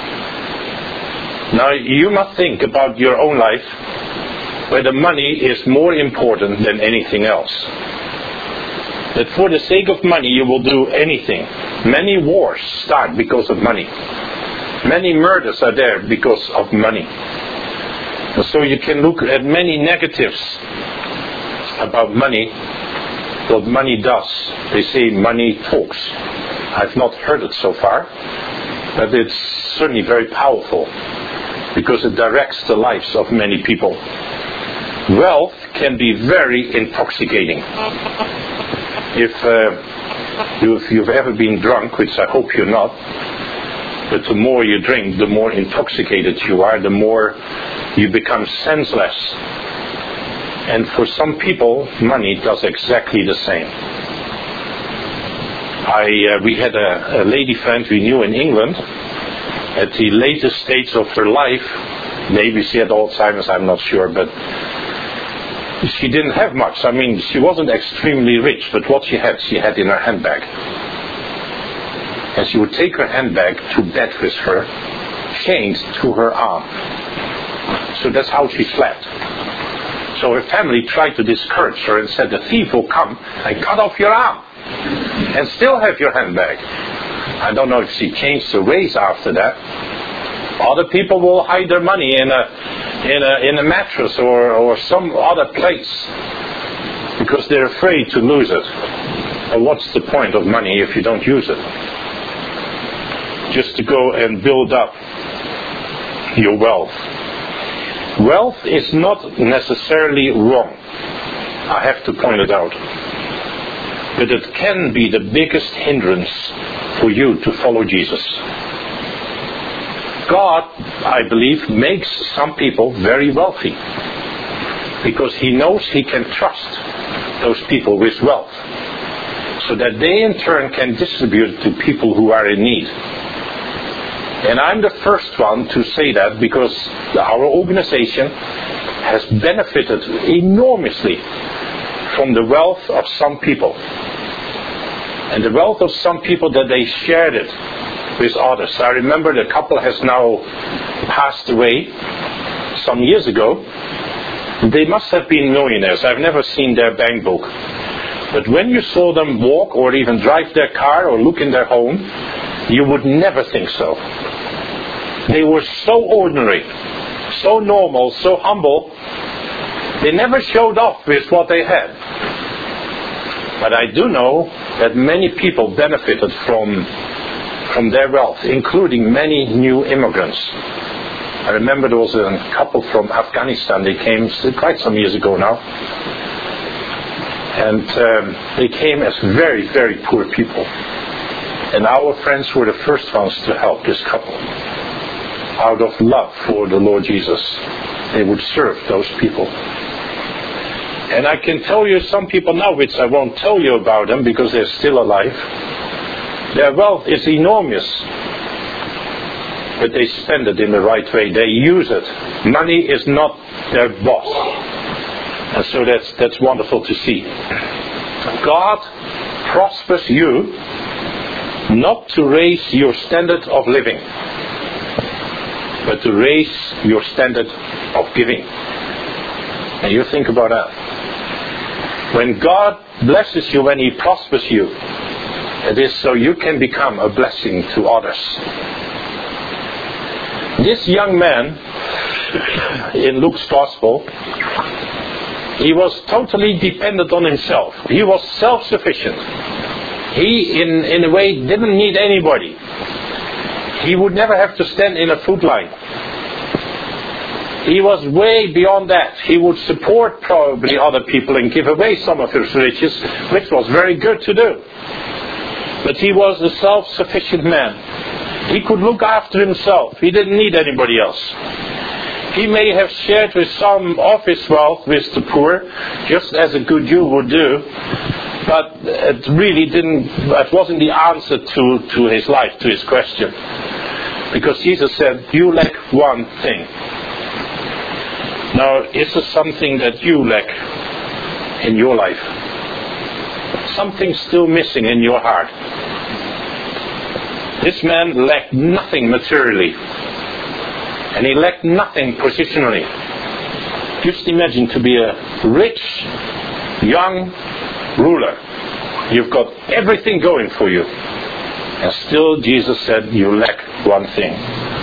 Now, you must think about your own life, where the money is more important than anything else. That for the sake of money you will do anything. Many wars start because of money. Many murders are there because of money. And so you can look at many negatives about money, what money does. They say money talks. I've not heard it so far, but it's certainly very powerful because it directs the lives of many people. Wealth can be very intoxicating. If, uh, you, if you've ever been drunk, which I hope you're not, but the more you drink, the more intoxicated you are, the more you become senseless. And for some people, money does exactly the same. I uh, we had a, a lady friend we knew in England. At the latest stage of her life, maybe she had Alzheimer's, I'm not sure, but she didn't have much. I mean, she wasn't extremely rich, but what she had, she had in her handbag. And she would take her handbag to bed with her, chained to her arm. So that's how she slept. So her family tried to discourage her and said, the thief will come and cut off your arm and still have your handbag. I don't know if she changed her ways after that. Other people will hide their money in a in a in a mattress or, or some other place because they're afraid to lose it. But what's the point of money if you don't use it? Just to go and build up your wealth. Wealth is not necessarily wrong. I have to point it out. But it can be the biggest hindrance for you to follow Jesus. God, I believe, makes some people very wealthy because He knows He can trust those people with wealth so that they in turn can distribute it to people who are in need. And I'm the first one to say that because our organization has benefited enormously from the wealth of some people. And the wealth of some people that they shared it with others. I remember the couple has now passed away some years ago. They must have been millionaires. I've never seen their bank book. But when you saw them walk or even drive their car or look in their home, you would never think so. They were so ordinary, so normal, so humble. They never showed off with what they had. But I do know that many people benefited from, from their wealth, including many new immigrants. I remember there was a couple from Afghanistan. They came quite some years ago now. And um, they came as very, very poor people. And our friends were the first ones to help this couple. Out of love for the Lord Jesus, they would serve those people. And I can tell you some people now, which I won't tell you about them because they're still alive. Their wealth is enormous. But they spend it in the right way. They use it. Money is not their boss. And so that's, that's wonderful to see. God prospers you not to raise your standard of living, but to raise your standard of giving. And you think about that. When God blesses you, when He prospers you, it is so you can become a blessing to others. This young man in Luke's Gospel, he was totally dependent on himself. He was self-sufficient. He, in, in a way, didn't need anybody. He would never have to stand in a food line. He was way beyond that. He would support probably other people and give away some of his riches, which was very good to do. But he was a self-sufficient man. He could look after himself. He didn't need anybody else. He may have shared with some of his wealth with the poor, just as a good Jew would do, but it really didn't, it wasn't the answer to, to his life, to his question. Because Jesus said, you lack one thing. Now, is there something that you lack in your life? Something still missing in your heart? This man lacked nothing materially. And he lacked nothing positionally. Just imagine to be a rich, young ruler. You've got everything going for you. And still Jesus said, you lack one thing.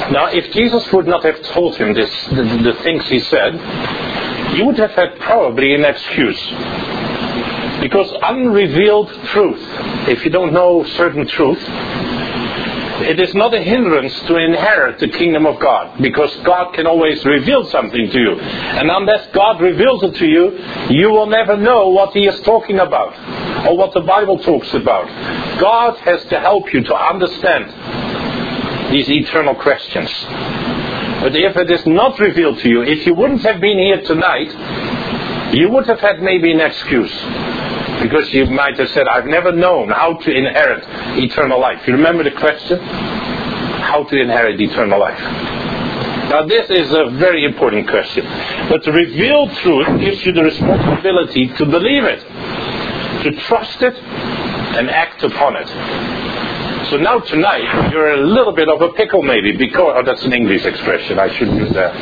Now, if Jesus would not have told him this, the, the things he said, you would have had probably an excuse. Because unrevealed truth, if you don't know certain truth, it is not a hindrance to inherit the kingdom of God, because God can always reveal something to you. And unless God reveals it to you, you will never know what He is talking about, or what the Bible talks about. God has to help you to understand these eternal questions. But if it is not revealed to you, if you wouldn't have been here tonight, you would have had maybe an excuse. Because you might have said, I've never known how to inherit eternal life. You remember the question? How to inherit eternal life. Now this is a very important question. But the revealed truth gives you the responsibility to believe it, to trust it, and act upon it. So now tonight, you're a little bit of a pickle maybe, because, oh, that's an English expression, I shouldn't use that.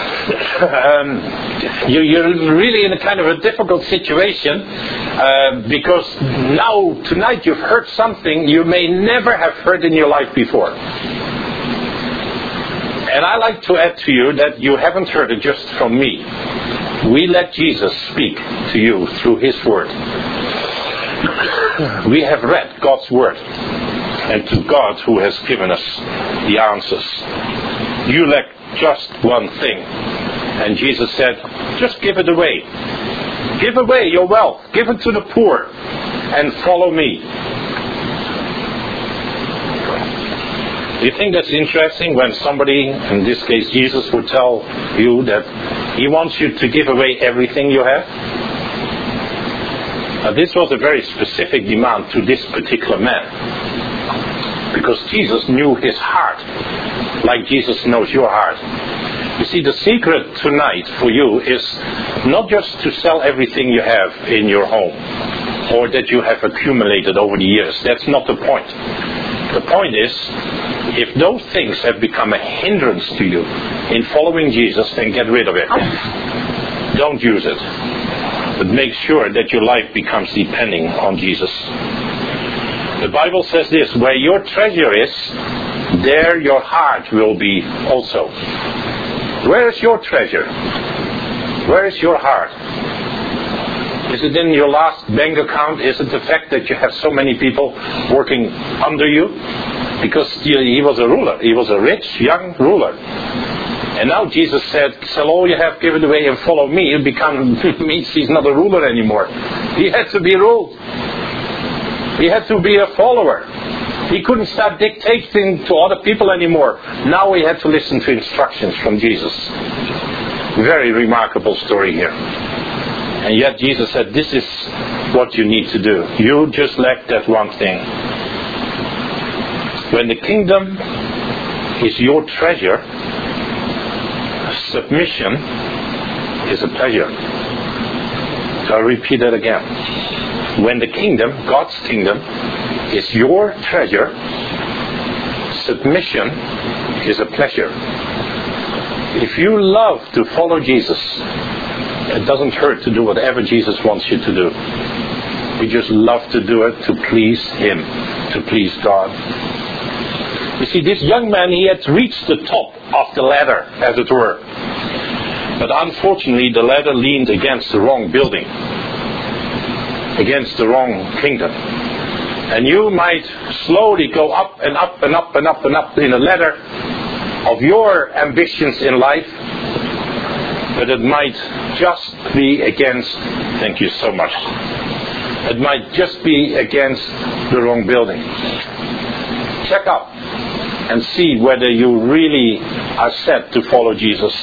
um, you, you're really in a kind of a difficult situation, uh, because now, tonight you've heard something you may never have heard in your life before. And I like to add to you that you haven't heard it just from me. We let Jesus speak to you through His Word. We have read God's Word. And to God who has given us the answers. You lack just one thing. And Jesus said, just give it away. Give away your wealth. Give it to the poor. And follow me. Do you think that's interesting when somebody, in this case Jesus, would tell you that He wants you to give away everything you have? Now, this was a very specific demand to this particular man. Because Jesus knew his heart, like Jesus knows your heart. You see, the secret tonight for you is not just to sell everything you have in your home, or that you have accumulated over the years. That's not the point. The point is, if those things have become a hindrance to you in following Jesus, then get rid of it. Don't use it. But make sure that your life becomes depending on Jesus. The Bible says this, where your treasure is, there your heart will be also. Where is your treasure? Where is your heart? Is it in your last bank account? Is it the fact that you have so many people working under you? Because he was a ruler. He was a rich, young ruler. And now Jesus said, sell all you have, give it away, and follow me. It become, means he's not a ruler anymore. He had to be ruled. He had to be a follower. He couldn't start dictating to other people anymore. Now he had to listen to instructions from Jesus. Very remarkable story here. And yet Jesus said, this is what you need to do. You just lack that one thing. When the kingdom is your treasure, submission is a pleasure. So I'll repeat that again. When the kingdom, God's kingdom, is your treasure, submission is a pleasure. If you love to follow Jesus, it doesn't hurt to do whatever Jesus wants you to do. You just love to do it to please Him, to please God. You see, this young man, he had reached the top of the ladder, as it were. But unfortunately, the ladder leaned against the wrong building. Against the wrong kingdom. And you might slowly go up and up and up and up and up in a ladder of your ambitions in life, but it might just be against, thank you so much, it might just be against the wrong building. Check up and see whether you really are set to follow Jesus.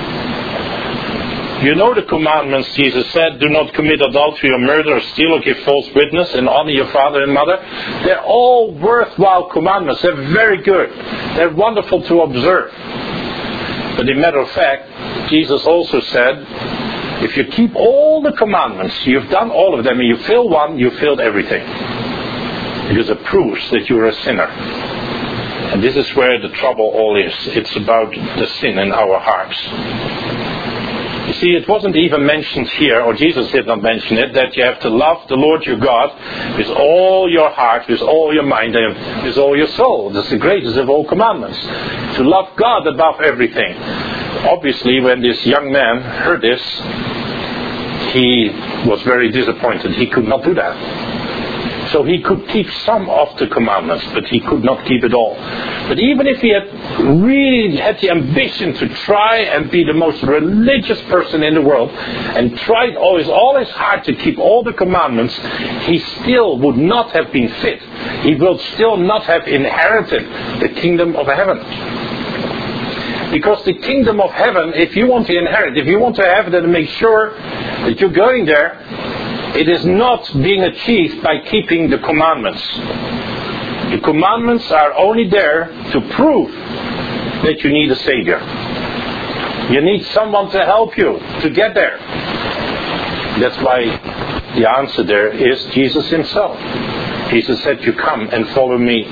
You know the commandments, Jesus said, do not commit adultery or murder or steal or give false witness and honor your father and mother. They're all worthwhile commandments. They're very good. They're wonderful to observe. But in matter of fact, Jesus also said, if you keep all the commandments, you've done all of them, and you fail one, you failed everything. Because it proves that you're a sinner. And this is where the trouble all is. It's about the sin in our hearts. You see, it wasn't even mentioned here, or Jesus did not mention it, that you have to love the Lord your God with all your heart, with all your mind, and with all your soul. That's the greatest of all commandments. To love God above everything. Obviously, when this young man heard this, he was very disappointed. He could not do that. So he could keep some of the commandments, but he could not keep it all. But even if he had really had the ambition to try and be the most religious person in the world, and tried always all his heart to keep all the commandments, he still would not have been fit. He will still not have inherited the kingdom of heaven. Because the kingdom of heaven, if you want to inherit, if you want to have it and make sure that you're going there, it is not being achieved by keeping the commandments. The commandments are only there to prove that you need a Savior. You need someone to help you to get there. That's why the answer there is Jesus himself. Jesus said, "You come and follow me."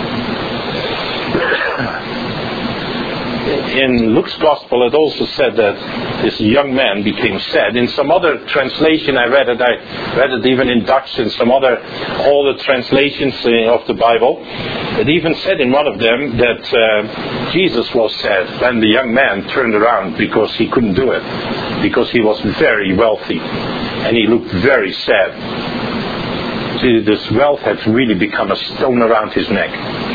In Luke's Gospel, it also said that this young man became sad. In some other translation, I read it. I read it even in Dutch and some other, all the translations of the Bible. It even said in one of them that uh, Jesus was sad when the young man turned around because he couldn't do it, because he was very wealthy and he looked very sad. See, this wealth had really become a stone around his neck,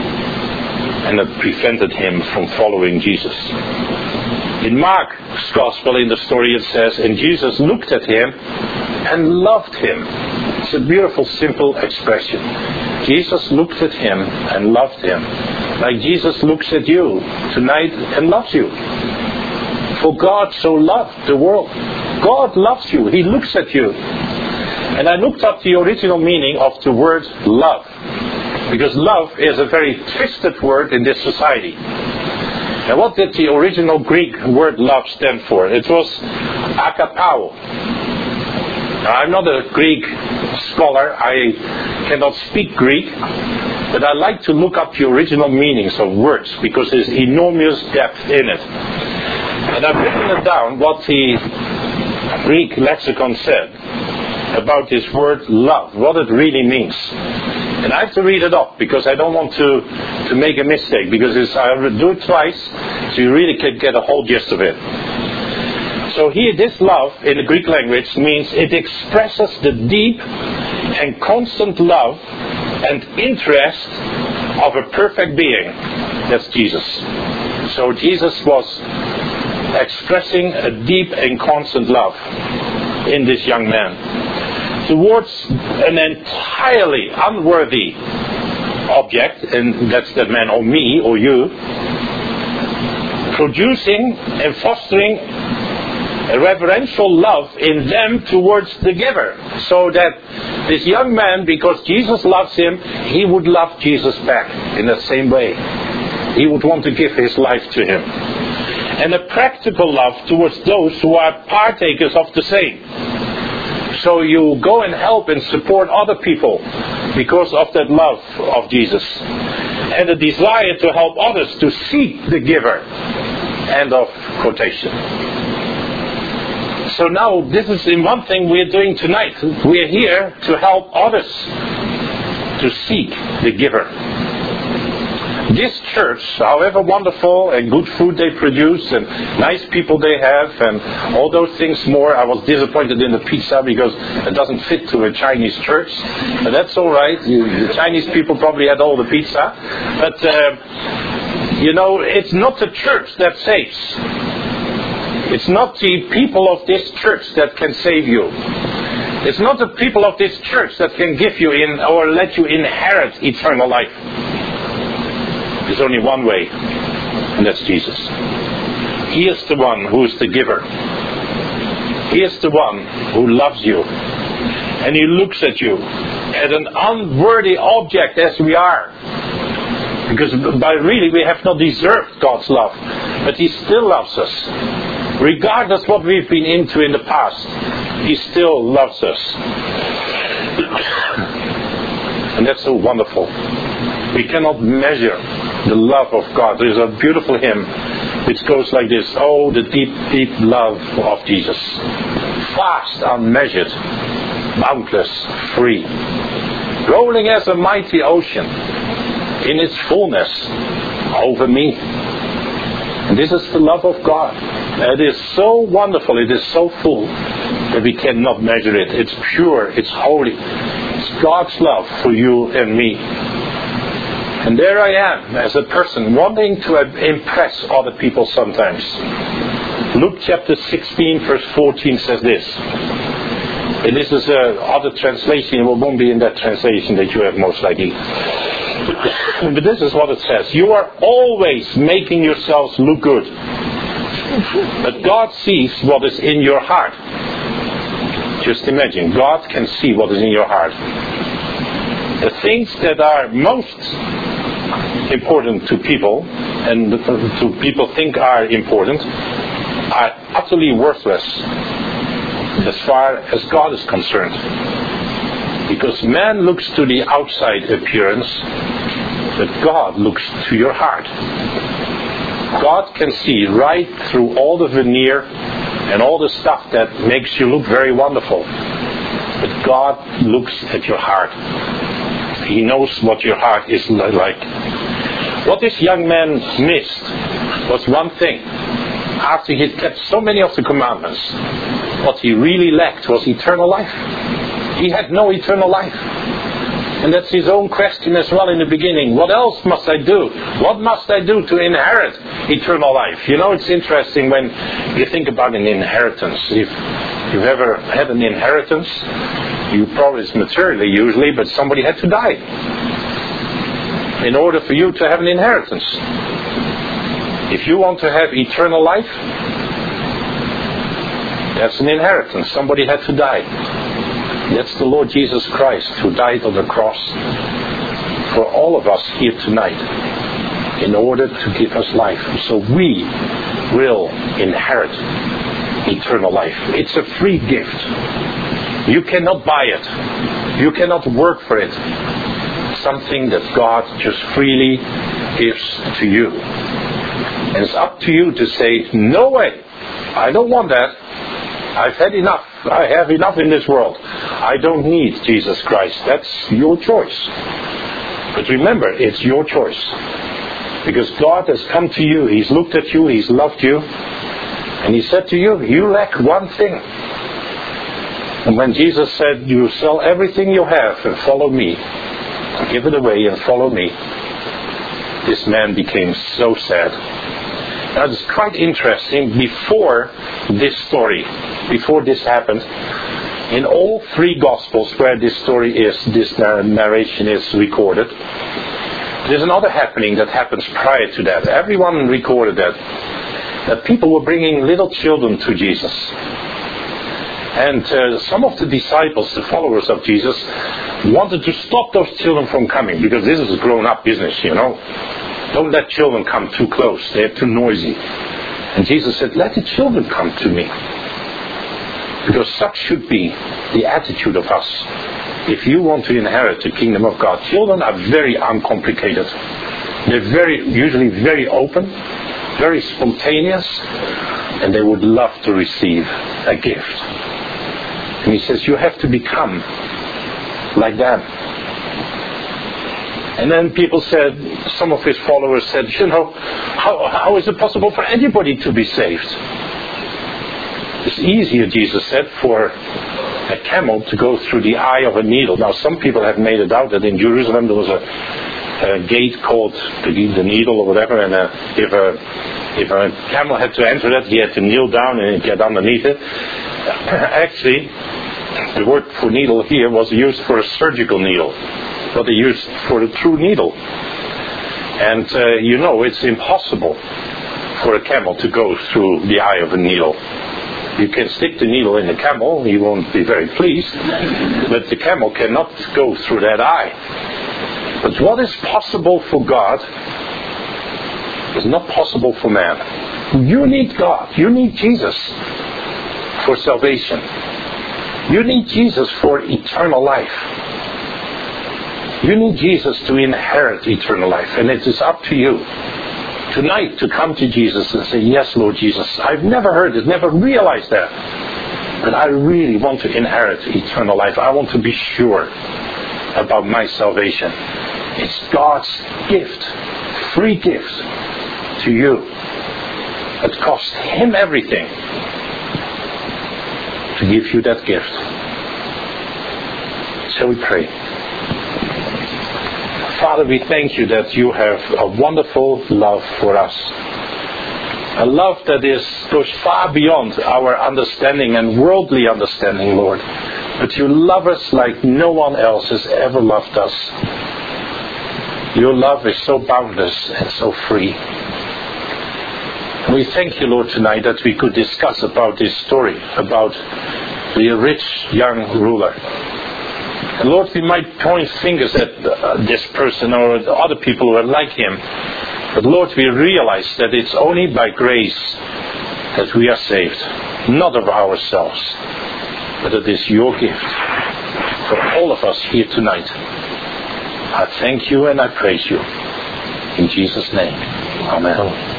and it prevented him from following Jesus. In Mark's Gospel, in the story, it says, "And Jesus looked at him and loved him." It's a beautiful, simple expression. Jesus looked at him and loved him. Like Jesus looks at you tonight and loves you. For God so loved the world. God loves you. He looks at you. And I looked up the original meaning of the word love. Because love is a very twisted word in this society. And what did the original Greek word love stand for? It was agapao. Now, I'm not a Greek scholar. I cannot speak Greek. But I like to look up the original meanings of words because there's enormous depth in it. And I've written it down what the Greek lexicon said about this word love, what it really means. And I have to read it up because I don't want to, to make a mistake, because it's, I will do it twice so you really can get a whole gist of it. So here, this love in the Greek language means it expresses the deep and constant love and interest of a perfect being. That's Jesus. So Jesus was expressing a deep and constant love in this young man towards an entirely unworthy object, and that's that man or me or you, producing and fostering a reverential love in them towards the giver, so that this young man, because Jesus loves him, he would love Jesus back in the same way. He would want to give his life to him. And a practical love towards those who are partakers of the same. So you go and help and support other people because of that love of Jesus. And the desire to help others to seek the giver. End of quotation. So now this is in one thing we are doing tonight. We are here to help others to seek the giver. This church, however wonderful and good food they produce and nice people they have and all those things more, I was disappointed in the pizza because it doesn't fit to a Chinese church. But that's all right. You, the Chinese people probably had all the pizza. But, uh, you know, it's not the church that saves. It's not the people of this church that can save you. It's not the people of this church that can give you in or let you inherit eternal life. There's only one way, and that's Jesus. He is the one who is the giver. He is the one who loves you. And he looks at you as an unworthy object as we are. Because by really we have not deserved God's love. But he still loves us. Regardless what we've been into in the past, he still loves us. And that's so wonderful. We cannot measure the love of God. There's a beautiful hymn which goes like this: oh, the deep, deep love of Jesus. Vast, unmeasured, boundless, free. Rolling as a mighty ocean in its fullness over me. And this is the love of God. It is so wonderful, it is so full that we cannot measure it. It's pure, it's holy. It's God's love for you and me. And there I am as a person wanting to impress other people sometimes. Luke chapter sixteen verse fourteen says this. And this is a other translation. It won't be in that translation that you have most likely. But this is what it says. You are always making yourselves look good. But God sees what is in your heart. Just imagine, God can see what is in your heart. The things that are most important to people, and to people think are important, are utterly worthless as far as God is concerned. Because man looks to the outside appearance, but God looks to your heart. God can see right through all the veneer and all the stuff that makes you look very wonderful. But God looks at your heart. He knows what your heart is like. What this young man missed was one thing. After he had kept so many of the commandments, what he really lacked was eternal life. He had no eternal life. And that's his own question as well in the beginning. What else must I do? What must I do to inherit eternal life? You know, it's interesting when you think about an inheritance. If you've ever had an inheritance, you probably, it's materially usually, but somebody had to die in order for you to have an inheritance. If you want to have eternal life, that's an inheritance. Somebody had to die. That's the Lord Jesus Christ who died on the cross for all of us here tonight in order to give us life. So we will inherit eternal life. It's a free gift. You cannot buy it. You cannot work for it. Something that God just freely gives to you. And it's up to you to say, no way, I don't want that. I've had enough. I have enough in this world. I don't need Jesus Christ. That's your choice. But remember, it's your choice. Because God has come to you. He's looked at you. He's loved you. And He said to you, you lack one thing. And when Jesus said, you sell everything you have and follow me, give it away and follow me, this man became so sad. Now it's quite interesting, before this story, before this happened, in all three Gospels where this story is, this narration is recorded, there's another happening that happens prior to that. Everyone recorded that. That people were bringing little children to Jesus. And uh, some of the disciples, the followers of Jesus, wanted to stop those children from coming, because this is a grown-up business, you know. Don't let children come too close. They're too noisy. And Jesus said, let the children come to me. Because such should be the attitude of us. If you want to inherit the kingdom of God, children are very uncomplicated. They're very, usually very open, very spontaneous, and they would love to receive a gift. And He says, you have to become like them. And then people said, some of His followers said, you know, how, how is it possible for anybody to be saved? It's easier, Jesus said, for a camel to go through the eye of a needle. Now, some people have made it out that in Jerusalem there was a, a gate called the, the needle or whatever, and uh, if a if a camel had to enter that, he had to kneel down and get underneath it. Actually, the word for needle here was used for a surgical needle, but they used for a true needle. And uh, you know, it's impossible for a camel to go through the eye of a needle. You can stick the needle in the camel, he won't be very pleased, but the camel cannot go through that eye. But what is possible for God is not possible for man. You need God. You need Jesus for salvation. You need Jesus for eternal life. You need Jesus to inherit eternal life. And it is up to you tonight to come to Jesus and say, yes, Lord Jesus, I've never heard it, never realized that. But I really want to inherit eternal life. I want to be sure about my salvation. It's God's gift, free gift to you. It cost Him everything to give you that gift. Shall we pray? Father, we thank you that you have a wonderful love for us. A love that is goes far beyond our understanding and worldly understanding, Lord. But you love us like no one else has ever loved us. Your love is so boundless and so free. And we thank you, Lord, tonight that we could discuss about this story, about the rich young ruler. And Lord, we might point fingers at uh, this person or the other people who are like him. But Lord, we realize that it's only by grace that we are saved. Not of ourselves, but it is your gift for all of us here tonight. I thank you and I praise you. In Jesus' name. Amen.